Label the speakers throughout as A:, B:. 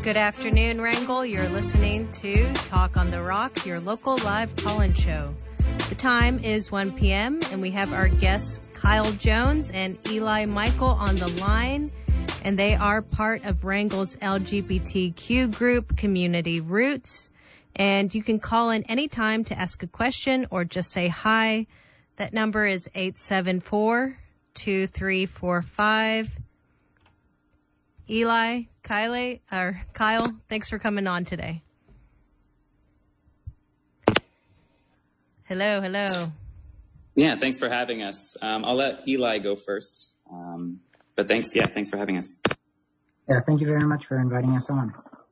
A: Good afternoon, Wrangell. You're listening to Talk on the Rock, your local live call-in show. The time is 1 p.m., and we have our guests Kyle Jones and Eli Michael on the line, and they are part of Wrangell's LGBTQ group, Community Roots. And you can call in anytime to ask a question or just say hi. That number is 874-2345. Eli, Kyle, thanks for coming on today. Hello.
B: Yeah, thanks for having us. I'll let Eli go first. But thanks for having us.
C: Yeah, thank you very much for inviting us on.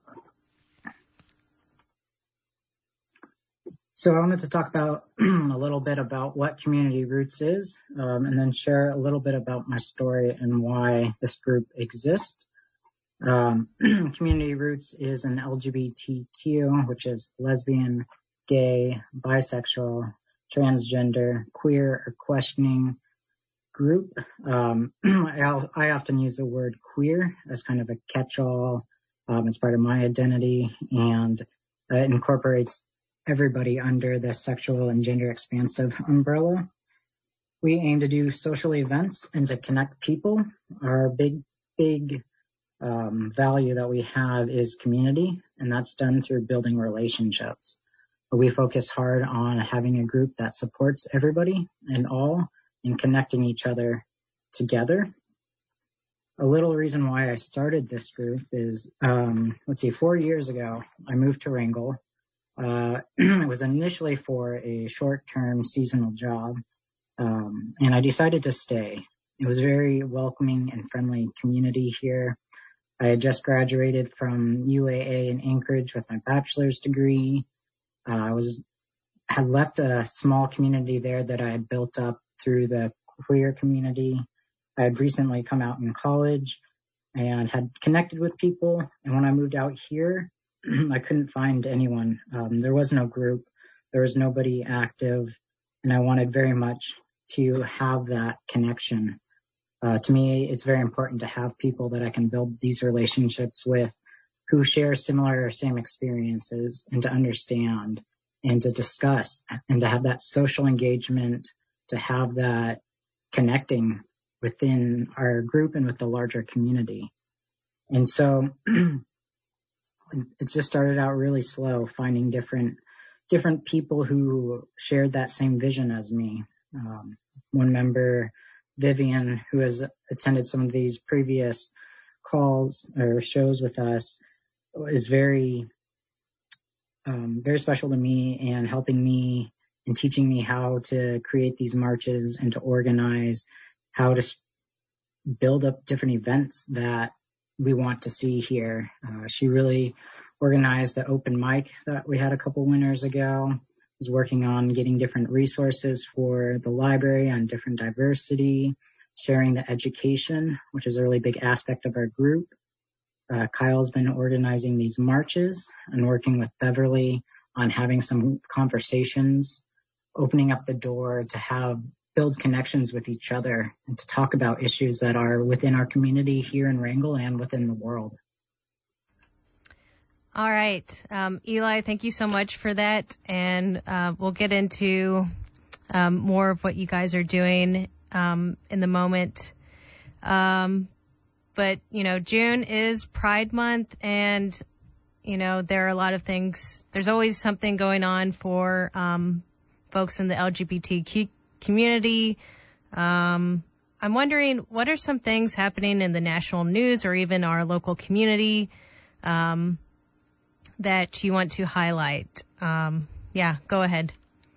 C: So I wanted to talk about a little bit about what Community Roots is, and then share a little bit about my story and why this group exists. Community Roots is an LGBTQ, which is lesbian, gay, bisexual, transgender, queer, or questioning group. I often use the word queer as kind of a catch-all. It's part of my identity, and it incorporates everybody under the sexual and gender expansive umbrella. We aim to do social events and to connect people. Our big value that we have is community, and that's done through building relationships. We focus hard on having a group that supports everybody and all and connecting each other together. A little reason why I started this group is, 4 years ago, I moved to Wrangell. It was initially for a short-term seasonal job, and I decided to stay. It was a very welcoming and friendly community here. I had just graduated from UAA in Anchorage with my bachelor's degree. I had left a small community there that I had built up through the queer community. I had recently come out in college and had connected with people. And when I moved out here, I couldn't find anyone. There was no group. There was nobody active. And I wanted very much to have that connection. To me, it's very important to have people that I can build these relationships with who share similar or same experiences, and to understand and to discuss and to have that social engagement, to have that connecting within our group and with the larger community. And so it just started out really slow, finding different people who shared that same vision as me. One member, Vivian, who has attended some of these previous calls or shows with us, is very special to me and helping me and teaching me how to create these marches and to organize, how to build up different events that we want to see here. She really organized the open mic that we had a couple winters ago. Was working on getting different resources for the library on different diversity, sharing the education, which is a really big aspect of our group. Kyle's been organizing these marches and working with Beverly on having some conversations, opening up the door to build connections with each other and to talk about issues that are within our community here in Wrangell and within the world.
A: All right. Eli, thank you so much for that. And we'll get into more of what you guys are doing in the moment. But, June is Pride Month, and, there are a lot of things. There's always something going on for folks in the LGBTQ community. I'm wondering, what are some things happening in the national news or even our local community that you want to highlight? Go ahead.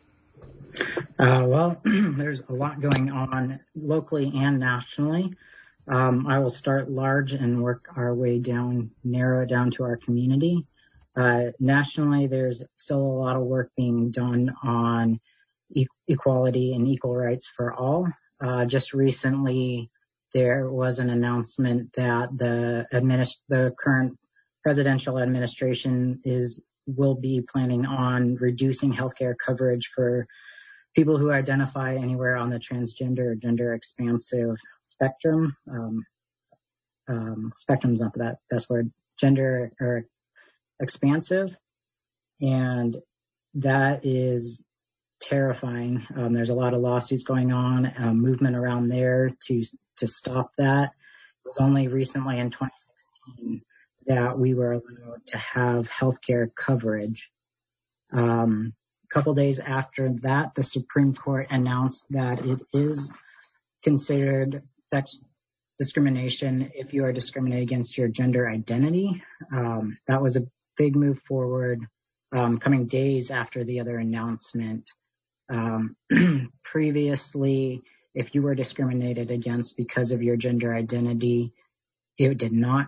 C: There's a lot going on locally and nationally. I will start large and work our way down, narrow it down to our community. Nationally, there's still a lot of work being done on equality and equal rights for all. Just recently, there was an announcement that the current presidential administration will be planning on reducing healthcare coverage for people who identify anywhere on the transgender or gender expansive spectrum. Spectrum's not the best word. gender or expansive, and that is terrifying. There's a lot of lawsuits going on, movement around there to stop that. It was only recently in 2016 that we were allowed to have healthcare coverage. A couple days after that, the Supreme Court announced that it is considered sex discrimination if you are discriminated against your gender identity. That was a big move forward, coming days after the other announcement. Previously, if you were discriminated against because of your gender identity, it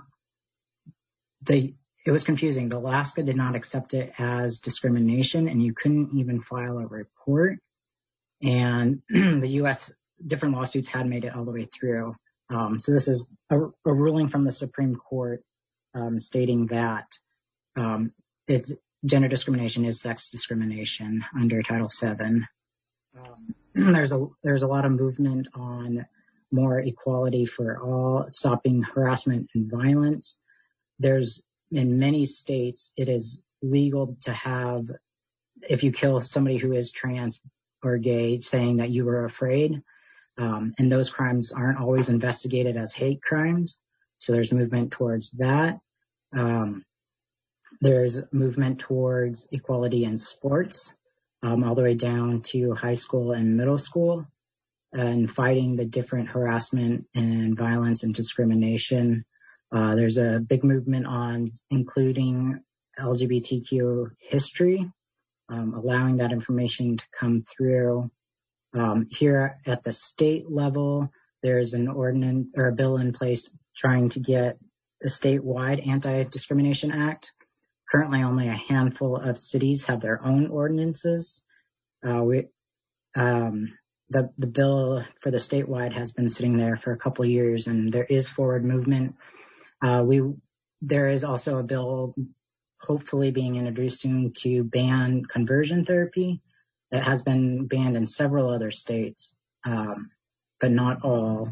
C: was confusing. Alaska did not accept it as discrimination, and you couldn't even file a report. And the U.S. different lawsuits had made it all the way through. So this is a ruling from the Supreme Court stating that gender discrimination is sex discrimination under Title VII. There's a lot of movement on more equality for all, stopping harassment and violence. In many states, it is legal to have, if you kill somebody who is trans or gay, saying that you were afraid. And those crimes aren't always investigated as hate crimes. So there's movement towards that. There's movement towards equality in sports, all the way down to high school and middle school, and fighting the different harassment and violence and discrimination. There's a big movement on including LGBTQ history, allowing that information to come through. Here at the state level, there's an ordinance or a bill in place trying to get a statewide Anti-Discrimination Act. Currently, only a handful of cities have their own ordinances. The bill for the statewide has been sitting there for a couple of years, and there is forward movement. There is also a bill hopefully being introduced soon to ban conversion therapy. It has been banned in several other states, but not all.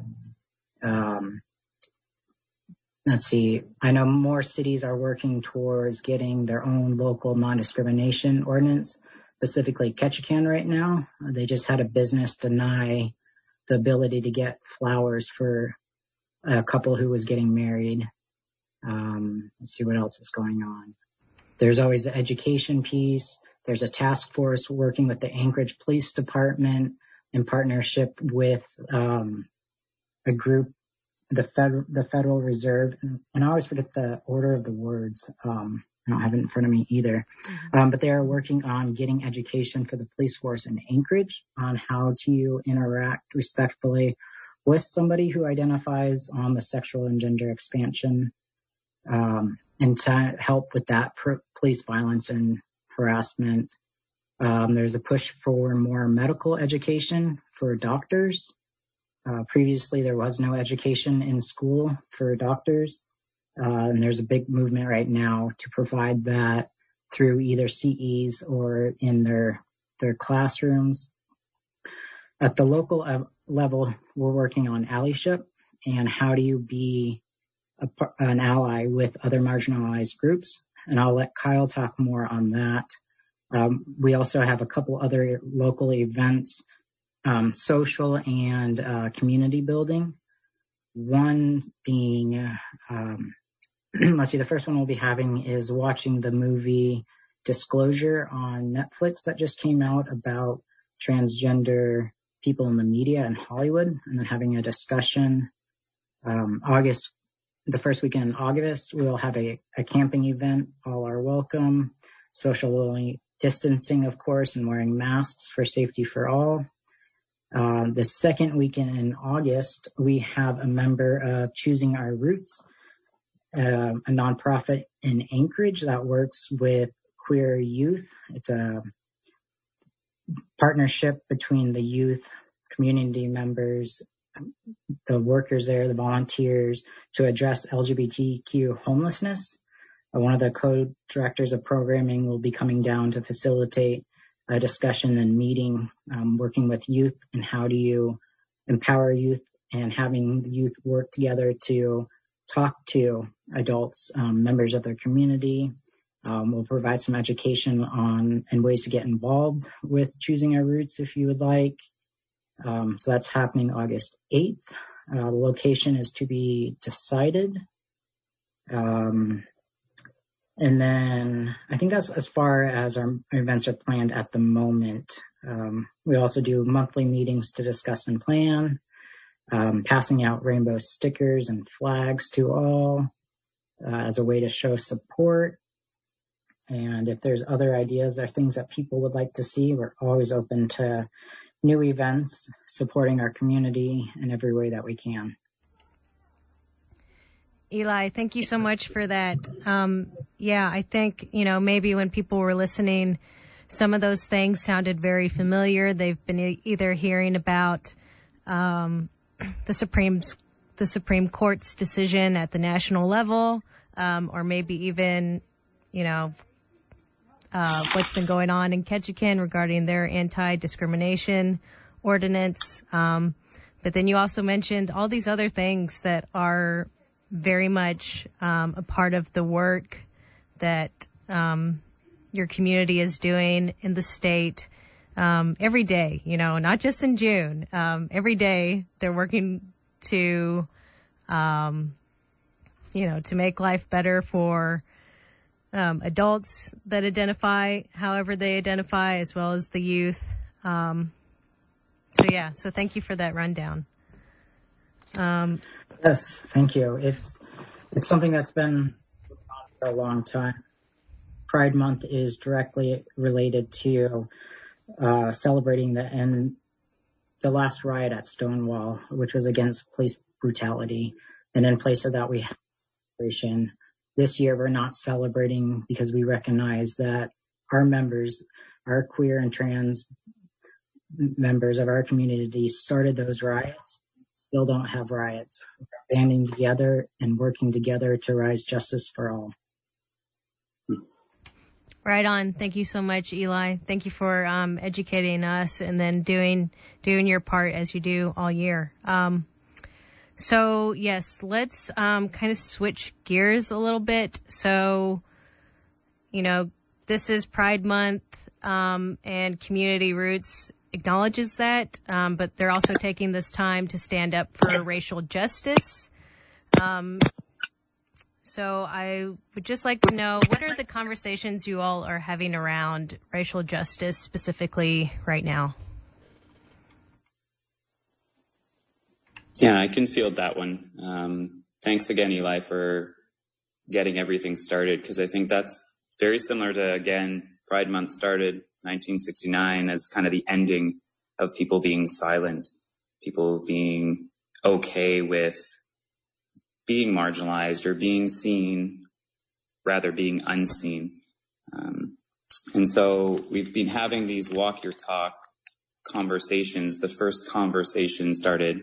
C: Let's see. I know more cities are working towards getting their own local non-discrimination ordinance, specifically Ketchikan right now. They just had a business deny the ability to get flowers for a couple who was getting married. Let's see what else is going on. There's always the education piece. There's a task force working with the Anchorage Police Department in partnership with a group, the Federal Reserve, and I always forget the order of the words. I don't have it in front of me either. But they are working on getting education for the police force in Anchorage on how to interact respectfully with somebody who identifies on the sexual and gender expansion, and to help with that police violence and harassment. There's a push for more medical education for doctors. Previously, there was no education in school for doctors. And there's a big movement right now to provide that through either CEs or in their classrooms. At the local level, we're working on allyship and how do you be an ally with other marginalized groups. And I'll let Kyle talk more on that. We also have a couple other local events, social and community building. One being, let's see, the first one we'll be having is watching the movie Disclosure on Netflix that just came out about transgender people in the media in Hollywood, and then having a discussion. The first weekend in August, we'll have a camping event. All are welcome. Social distancing, of course, and wearing masks for safety for all. The second weekend in August, we have a member of Choosing Our Roots, a nonprofit in Anchorage that works with queer youth. It's a partnership between the youth, community members, the workers there, the volunteers, to address LGBTQ homelessness. One of the co-directors of programming will be coming down to facilitate a discussion and meeting, working with youth and how do you empower youth and having the youth work together to talk to adults, members of their community. We'll provide some education on and ways to get involved with choosing our routes if you would like. So that's happening August 8th. The location is to be decided. And then I think that's as far as our events are planned at the moment. We also do monthly meetings to discuss and plan, passing out rainbow stickers and flags to all as a way to show support. And if there's other ideas or things that people would like to see, we're always open to new events, supporting our community in every way that we can.
A: Eli, thank you so much for that. I think, maybe when people were listening, some of those things sounded very familiar. They've been either hearing about the Supreme Court's decision at the national level, or maybe even, what's been going on in Ketchikan regarding their anti-discrimination ordinance. But then you also mentioned all these other things that are very much a part of the work that your community is doing in the state every day, not just in June. Every day they're working to, to make life better for adults that identify however they identify, as well as the youth. So thank you for that rundown.
C: Yes, thank you. It's something that's been on for a long time. Pride Month is directly related to celebrating the last riot at Stonewall, which was against police brutality. And in place of that, we have celebration. This year, we're not celebrating because we recognize that our members, our queer and trans members of our community started those riots, still don't have riots. We're banding together and working together to raise justice for all.
A: Right on. Thank you so much, Eli. Thank you for educating us and then doing your part as you do all year. So yes, let's kind of switch gears a little bit. So, this is Pride Month, and Community Roots acknowledges that, but they're also taking this time to stand up for racial justice. So I would just like to know, what are the conversations you all are having around racial justice specifically right now?
B: Yeah, I can field that one. Thanks again, Eli, for getting everything started, because I think that's very similar to, again, Pride Month started 1969 as kind of the ending of people being silent, people being okay with being marginalized or being seen, rather being unseen. And so we've been having these walk your talk conversations. The first conversation started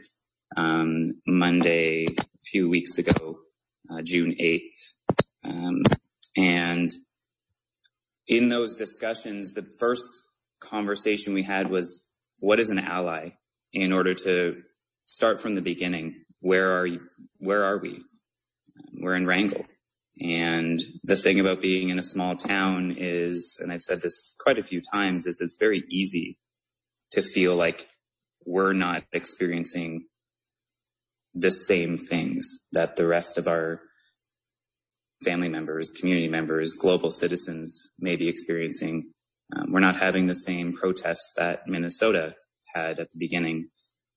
B: Monday, a few weeks ago, June 8th. And in those discussions, the first conversation we had was, what is an ally? In order to start from the beginning, where are we? We're in Wrangell. And the thing about being in a small town is, and I've said this quite a few times, is it's very easy to feel like we're not experiencing the same things that the rest of our family members, community members, global citizens may be experiencing. We're not having the same protests that Minnesota had at the beginning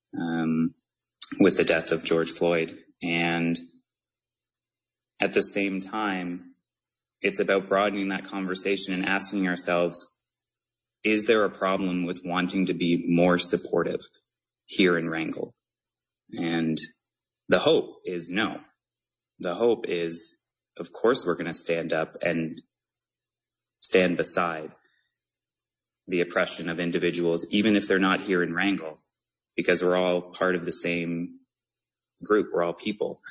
B: with the death of George Floyd. And at the same time, it's about broadening that conversation and asking ourselves, is there a problem with wanting to be more supportive here in Wrangell? And the hope is no. The hope is, of course, we're going to stand up and stand beside the oppression of individuals, even if they're not here in Wrangell, because we're all part of the same group. We're all people.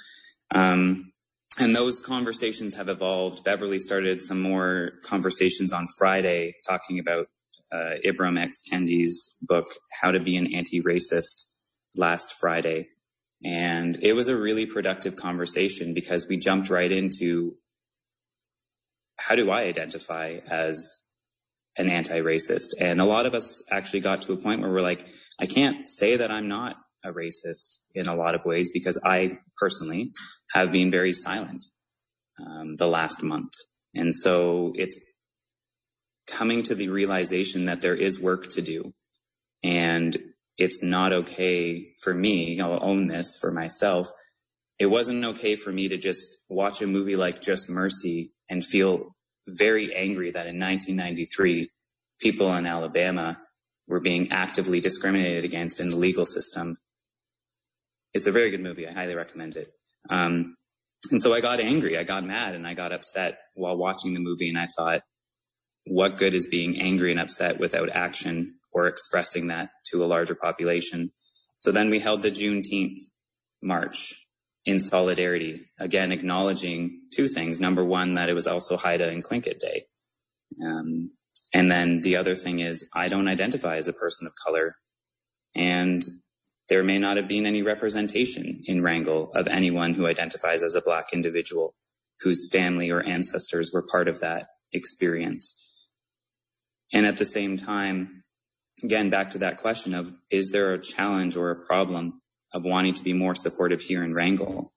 B: And those conversations have evolved. Beverly started some more conversations on Friday talking about Ibram X. Kendi's book, How to Be an Anti-Racist, last Friday. And it was a really productive conversation because we jumped right into, how do I identify as an anti-racist? And a lot of us actually got to a point where we're like, I can't say that I'm not a racist in a lot of ways because I personally have been very silent the last month. And so it's coming to the realization that there is work to do. And it's not okay for me, I'll own this for myself. It wasn't okay for me to just watch a movie like Just Mercy and feel very angry that in 1993, people in Alabama were being actively discriminated against in the legal system. It's a very good movie. I highly recommend it. And so I got angry, I got mad, and I got upset while watching the movie. And I thought, what good is being angry and upset without action or expressing that to a larger population? So then we held the Juneteenth march in solidarity, again, acknowledging two things. Number one, that it was also Haida and Tlingit Day. And then the other thing is, I don't identify as a person of color. And there may not have been any representation in Wrangell of anyone who identifies as a Black individual whose family or ancestors were part of that experience. And at the same time, again, back to that question of, is there a challenge or a problem of wanting to be more supportive here in Wrangell?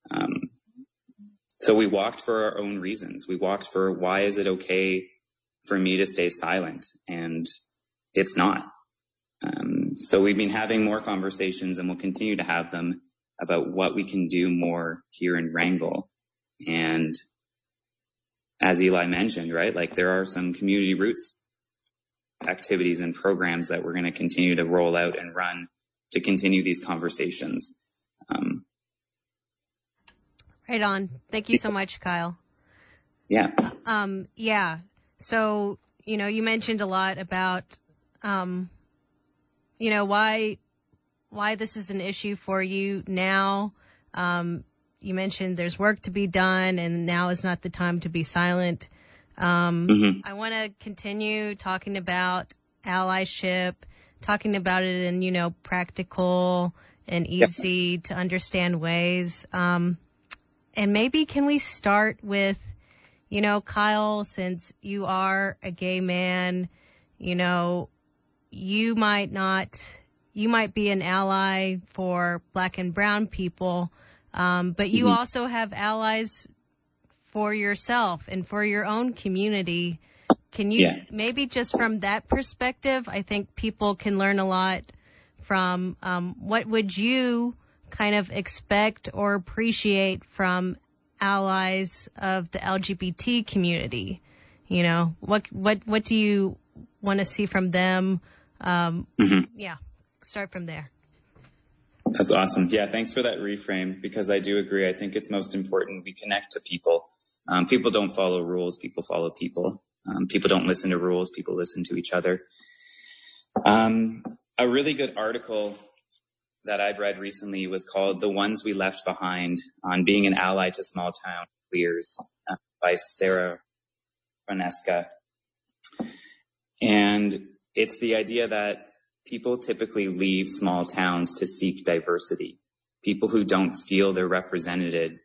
B: So we walked for our own reasons. We walked for, why is it okay for me to stay silent? And it's not. So we've been having more conversations, and we'll continue to have them, about what we can do more here in Wrangell. And as Eli mentioned, right, like there are some community roots activities and programs that we're going to continue to roll out and run to continue these conversations.
A: Right on. Thank you so much, Kyle.
B: Yeah.
A: Yeah. So, you mentioned a lot about, why this is an issue for you now. You mentioned there's work to be done, and now is not the time to be silent. I want to continue talking about allyship, talking about it in, practical and easy to understand ways. And maybe can we start with, Kyle, since you are a gay man, you might be an ally for Black and brown people, but you also have allies for yourself and for your own community. Can you maybe just from that perspective, I think people can learn a lot from what would you kind of expect or appreciate from allies of the LGBT community? What do you want to see from them? Start from there.
B: That's awesome. Yeah, thanks for that reframe, because I do agree. I think it's most important we connect to people. People don't follow rules. People follow people. People don't listen to rules. People listen to each other. A really good article that I've read recently was called "The Ones We Left Behind on Being an Ally to Small Town Queers" by Sarah Franesca. And it's the idea that people typically leave small towns to seek diversity. People who don't feel they're represented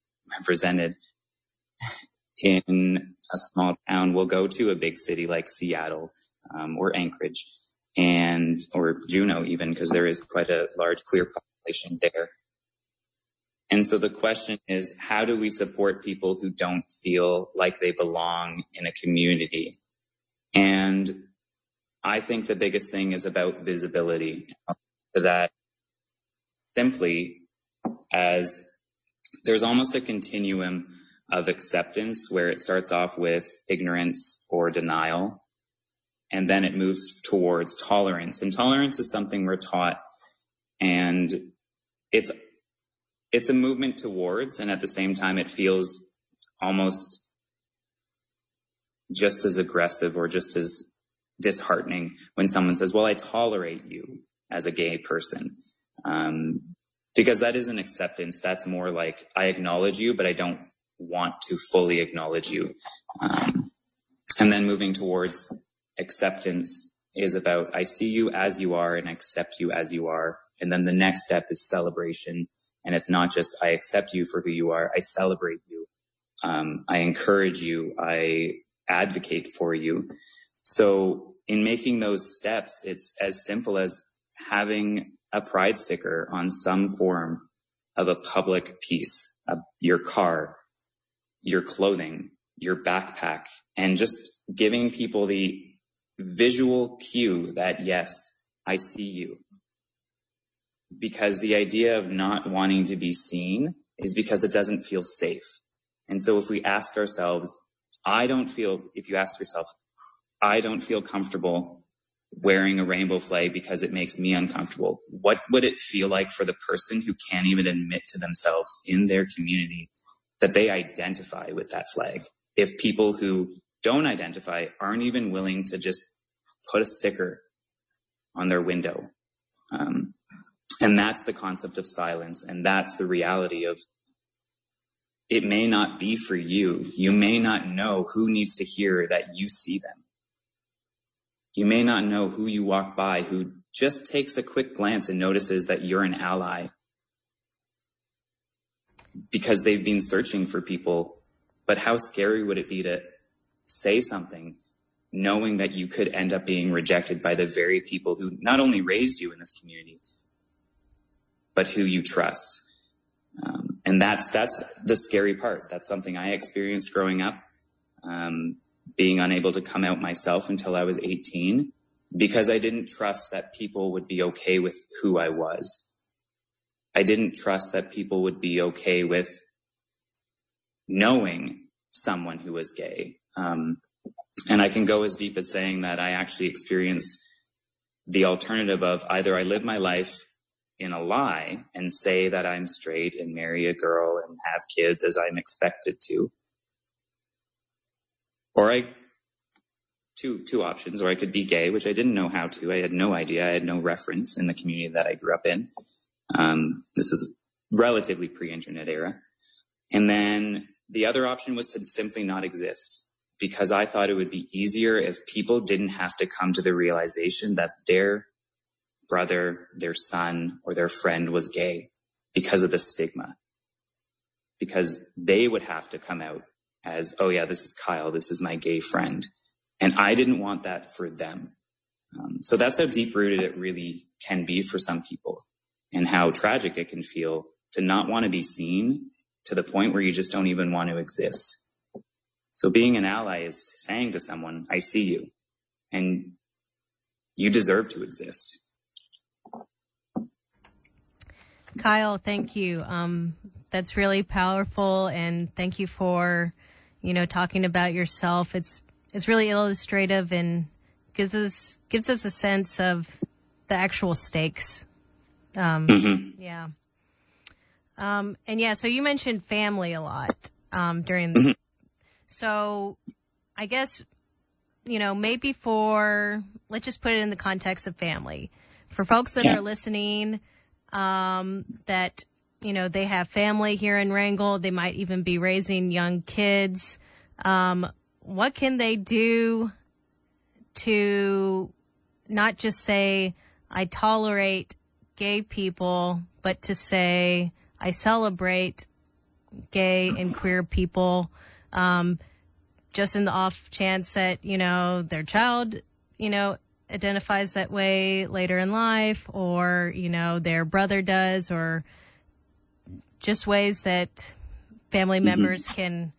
B: in a small town will go to a big city like Seattle or Anchorage or Juneau even, because there is quite a large queer population there. And so the question is, how do we support people who don't feel like they belong in a community? And I think the biggest thing is about visibility. That simply as there's almost a continuum of acceptance where it starts off with ignorance or denial, and then it moves towards tolerance. And tolerance is something we're taught, and it's a movement towards, and at the same time it feels almost just as aggressive or just as disheartening when someone says, well, I tolerate you as a gay person. Because that isn't acceptance. That's more like, I acknowledge you, but I don't want to fully acknowledge you. And then moving towards acceptance is about, I see you as you are and accept you as you are. And then the next step is celebration. And it's not just, I accept you for who you are. I celebrate you. I encourage you. I advocate for you. So in making those steps, it's as simple as having a pride sticker on some form of a public piece, your car, your clothing, your backpack, and just giving people the visual cue that, yes, I see you. Because the idea of not wanting to be seen is because it doesn't feel safe. And so if we ask ourselves, if you ask yourself, I don't feel comfortable wearing a rainbow flag because it makes me uncomfortable. What would it feel like for the person who can't even admit to themselves in their community that they identify with that flag? If people who don't identify aren't even willing to just put a sticker on their window. And that's the concept of silence. And that's the reality of it may not be for you. You may not know who needs to hear that you see them. You may not know who you walk by who just takes a quick glance and notices that you're an ally because they've been searching for people. But how scary would it be to say something knowing that you could end up being rejected by the very people who not only raised you in this community, but who you trust. And that's the scary part. That's something I experienced growing up, being unable to come out myself until I was 18, because I didn't trust that people would be okay with who I was. I didn't trust that people would be okay with knowing someone who was gay. And I can go as deep as saying that I actually experienced the alternative of either I live my life in a lie and say that I'm straight and marry a girl and have kids as I'm expected to, or two options, or I could be gay, which I didn't know how to. I had no idea. I had no reference in the community that I grew up in. This is relatively pre-internet era. And then the other option was to simply not exist, because I thought it would be easier if people didn't have to come to the realization that their brother, their son, or their friend was gay because of the stigma. Because they would have to come out as, oh yeah, this is Kyle, this is my gay friend. And I didn't want that for them. So that's how deep-rooted it really can be for some people, and how tragic it can feel to not want to be seen to the point where you just don't even want to exist. So being an ally is saying to someone, I see you, and you deserve to exist.
A: Kyle, thank you. That's really powerful, and thank you for, talking about yourself. It's really illustrative and gives us a sense of the actual stakes. Yeah. And yeah, so you mentioned family a lot during this. So I guess, maybe let's just put it in the context of family. For folks that are listening, that, they have family here in Wrangell, they might even be raising young kids. What can they do to not just say, I tolerate gay people, but to say, I celebrate gay and queer people, just in the off chance that, their child, identifies that way later in life, or, their brother does, or just ways that family members can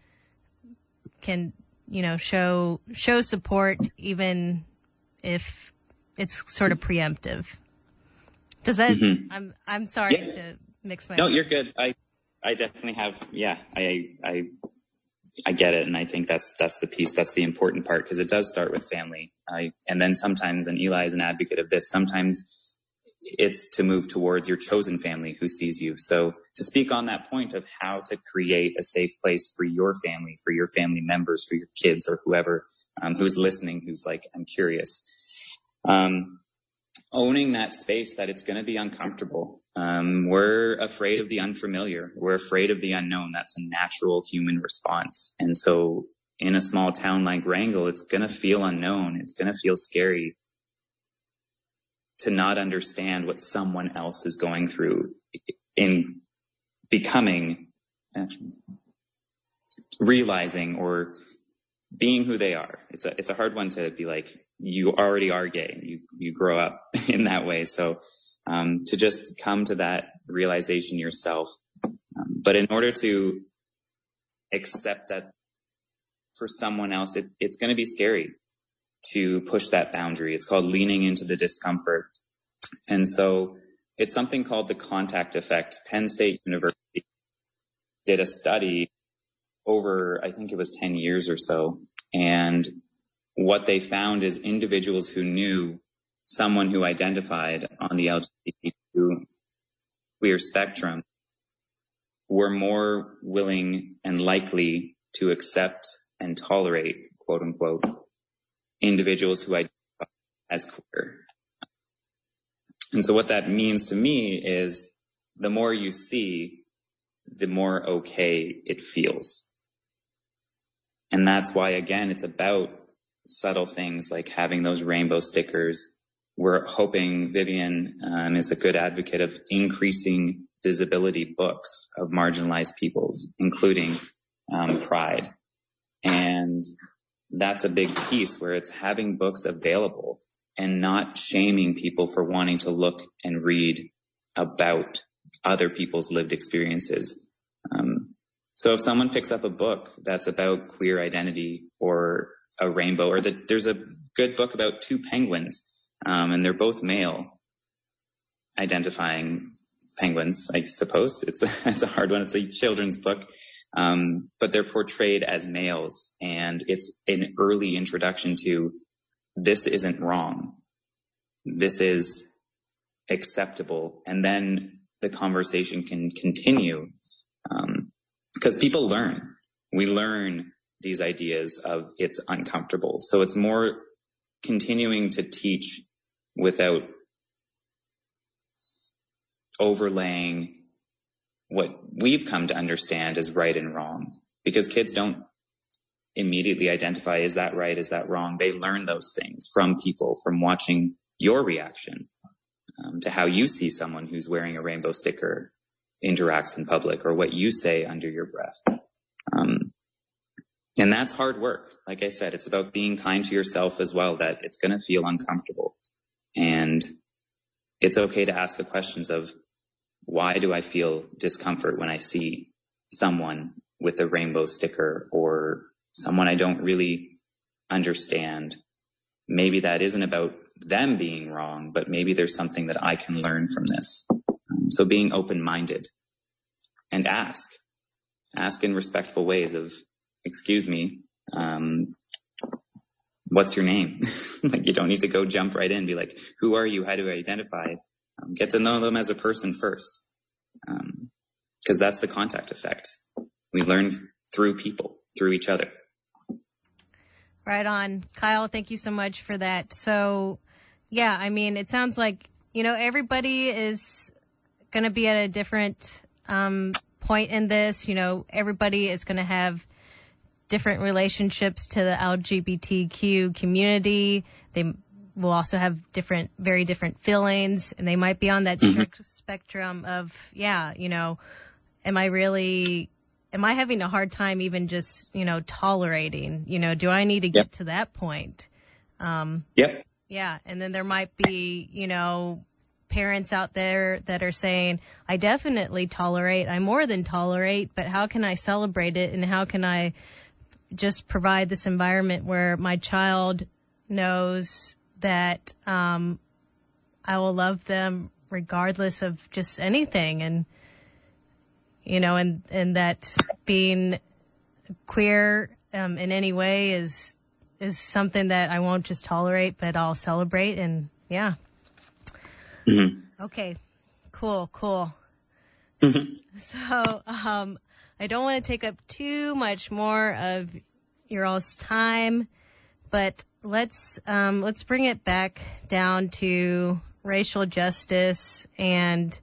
A: show support, even if it's sort of preemptive. Does that, I'm sorry to mix my.
B: No, you're good. I definitely have. Yeah, I get it. And I think that's the piece. That's the important part, because it does start with family. And then sometimes, and Eli is an advocate of this, sometimes it's to move towards your chosen family who sees you. So to speak on that point of how to create a safe place for your family members, for your kids, or whoever who's listening, who's like, I'm curious. Owning that space, that it's going to be uncomfortable. We're afraid of the unfamiliar. We're afraid of the unknown. That's a natural human response. And so in a small town like Wrangell, it's going to feel unknown. It's going to feel scary to not understand what someone else is going through in becoming, realizing or being who they are. It's a hard one to be like, you already are gay. You grow up in that way. So to just come to that realization yourself. But in order to accept that for someone else, it's going to be scary to push that boundary. It's called leaning into the discomfort. And so it's something called the contact effect. Penn State University did a study over, I think it was 10 years or so. And what they found is individuals who knew someone who identified on the LGBTQ queer spectrum were more willing and likely to accept and tolerate, quote unquote, individuals who identify as queer. And so what that means to me is the more you see, the more okay it feels. And that's why, again, it's about subtle things like having those rainbow stickers. We're hoping Vivian is a good advocate of increasing visibility books of marginalized peoples, including Pride. And that's a big piece where it's having books available and not shaming people for wanting to look and read about other people's lived experiences. So if someone picks up a book that's about queer identity or a rainbow, or there's a good book about two penguins, and they're both male identifying penguins, I suppose. It's a hard one. It's a children's book. But they're portrayed as males, and it's an early introduction to this isn't wrong. This is acceptable. And then the conversation can continue. Because people learn. We learn these ideas of it's uncomfortable. So it's more continuing to teach without overlaying what we've come to understand as right and wrong. Because kids don't immediately identify, is that right, is that wrong? They learn those things from people, from watching your reaction to how you see someone who's wearing a rainbow sticker interacts in public, or what you say under your breath. And that's hard work. Like I said, it's about being kind to yourself as well, that it's going to feel uncomfortable. And it's okay to ask the questions of, why do I feel discomfort when I see someone with a rainbow sticker or someone I don't really understand? Maybe that isn't about them being wrong, but maybe there's something that I can learn from this. So being open-minded and ask in respectful ways of, excuse me, what's your name? Like, you don't need to go jump right in, be like, who are you? How do I identify? Get to know them as a person first. Because that's the contact effect. We learn through people, through each other.
A: Right on. Kyle, thank you so much for that. So, yeah, I mean, it sounds like, everybody is going to be at a different point in this. Everybody is going to have different relationships to the LGBTQ community. They will also have very different feelings, and they might be on that spectrum of, am I having a hard time even just, tolerating, do I need to get to that point?
B: Yep.
A: Yeah. And then there might be, parents out there that are saying, I definitely tolerate, I more than tolerate, but how can I celebrate it? And how can I just provide this environment where my child knows that I will love them regardless of just anything? And, and that being queer in any way is something that I won't just tolerate, but I'll celebrate. And yeah. Mm-hmm. Okay, cool. Mm-hmm. So I don't want to take up too much more of your all's time, but let's bring it back down to racial justice and,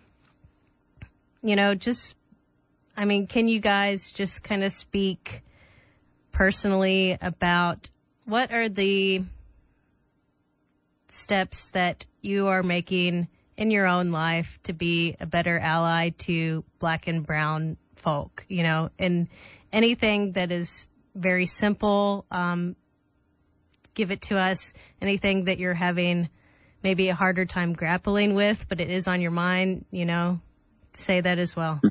A: can you guys just kind of speak personally about what are the steps that you are making in your own life to be a better ally to Black and brown folk, and anything that is very simple, give it to us. Anything that you're having maybe a harder time grappling with, but it is on your mind, say that as well.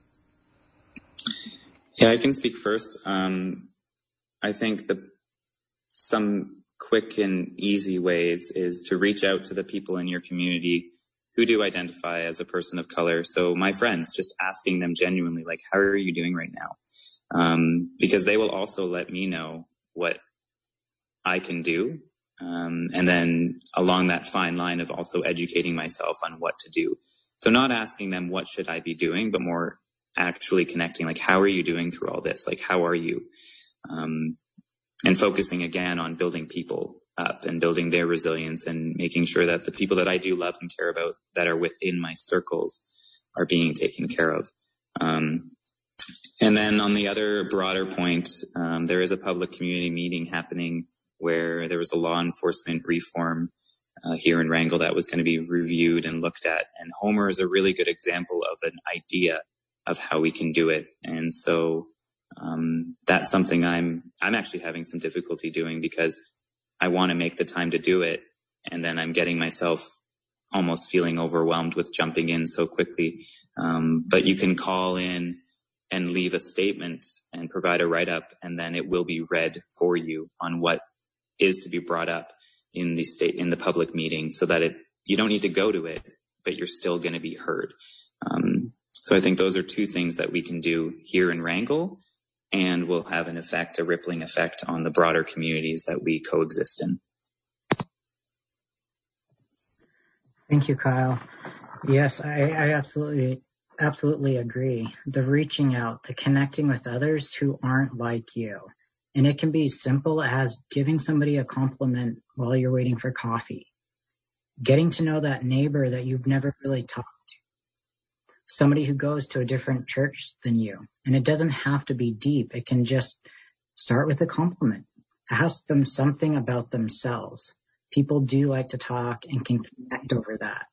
B: Yeah, I can speak first. I think some quick and easy ways is to reach out to the people in your community who do identify as a person of color. So my friends, just asking them genuinely, like, how are you doing right now? Because they will also let me know what I can do. And then along that fine line of also educating myself on what to do. So not asking them, what should I be doing, but more actually connecting, like, how are you doing through all this? Like, how are you? And focusing again on building people up and building their resilience and making sure that the people that I do love and care about that are within my circles are being taken care of. And then on the other broader point, there is a public community meeting happening where there was a law enforcement reform here in Wrangell that was going to be reviewed and looked at. And Homer is a really good example of an idea of how we can do it. And so that's something I'm actually having some difficulty doing because I want to make the time to do it. And then I'm getting myself almost feeling overwhelmed with jumping in so quickly. But you can call in and leave a statement and provide a write-up, and then it will be read for you on what is to be brought up in the public meeting, so that you don't need to go to it, but you're still going to be heard. So I think those are two things that we can do here in Wrangell, and will have a rippling effect on the broader communities that we coexist in.
C: Thank you, Kyle. Yes, I absolutely agree. The reaching out, the connecting with others who aren't like you. And it can be simple as giving somebody a compliment while you're waiting for coffee. Getting to know that neighbor that you've never really talked to. Somebody who goes to a different church than you. And it doesn't have to be deep. It can just start with a compliment. Ask them something about themselves. People do like to talk and can connect over that.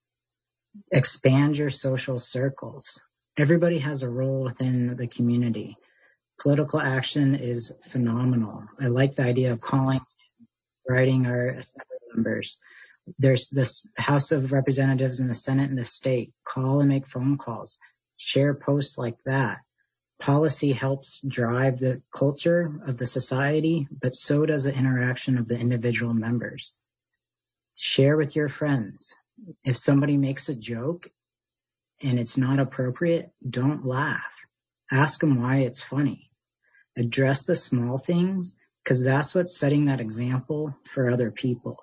C: Expand your social circles. Everybody has a role within the community. Political action is phenomenal. I like the idea of calling, writing our assembly members. There's this House of Representatives and the Senate and the state. Call and make phone calls. Share posts like that. Policy helps drive the culture of the society, but so does the interaction of the individual members. Share with your friends. If somebody makes a joke and it's not appropriate, don't laugh. Ask them why it's funny. Address the small things, because that's what's setting that example for other people.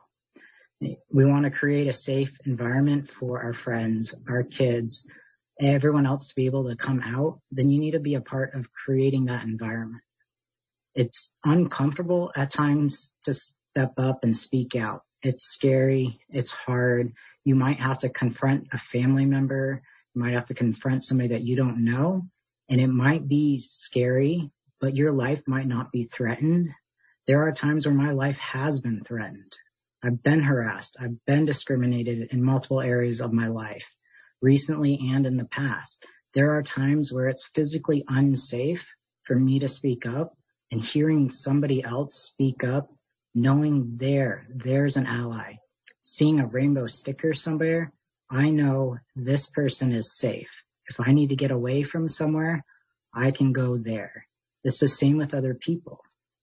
C: We want to create a safe environment for our friends, our kids, everyone else to be able to come out. Then you need to be a part of creating that environment. It's uncomfortable at times to step up and speak out. It's scary. It's hard. You might have to confront a family member. You might have to confront somebody that you don't know. And it might be scary, but your life might not be threatened. There are times where my life has been threatened. I've been harassed. I've been discriminated in multiple areas of my life, recently and in the past. There are times where it's physically unsafe for me to speak up, and hearing somebody else speak up, knowing there's an ally. Seeing a rainbow sticker somewhere, I know this person is safe. If I need to get away from somewhere, I can go there. It's the same with other people.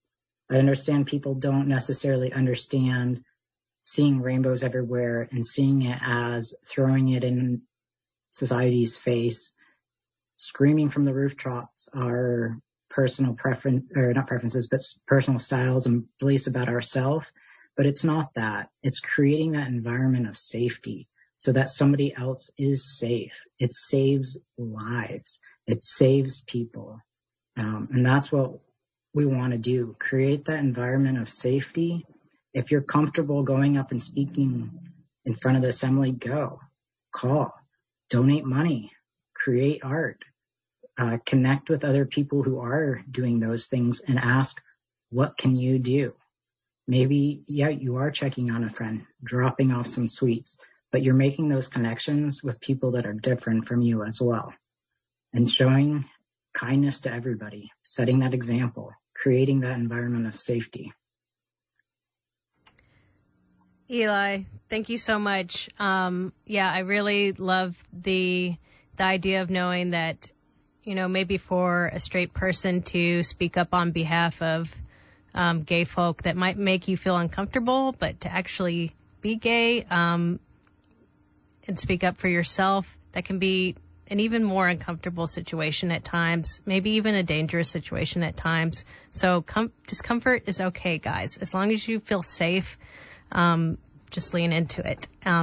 C: I understand people don't necessarily understand seeing rainbows everywhere and seeing it as throwing it in society's face, screaming from the rooftops our personal preference, or not preferences, but personal styles and beliefs about ourselves. But it's not that. It's creating that environment of safety so that somebody else is safe. It saves lives. It saves people. And that's what we want to do. Create that environment of safety. If you're comfortable going up and speaking in front of the assembly, go. Call. Donate money. Create art. Connect with other people who are doing those things and ask, what can you do? Maybe, yeah, you are checking on a friend, dropping off some sweets, but you're making those connections with people that are different from you as well. And showing kindness to everybody, setting that example, creating that environment of safety.
A: Eli, thank you so much. I really love the idea of knowing that, maybe for a straight person to speak up on behalf of gay folk, that might make you feel uncomfortable, but to actually be gay and speak up for yourself, that can be an even more uncomfortable situation at times, maybe even a dangerous situation at times. So discomfort is okay, guys. As long as you feel safe, just lean into it.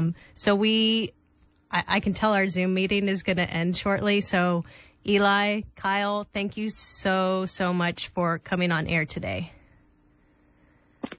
A: I can tell our Zoom meeting is going to end shortly. So Eli, Kyle, thank you so much for coming on air today.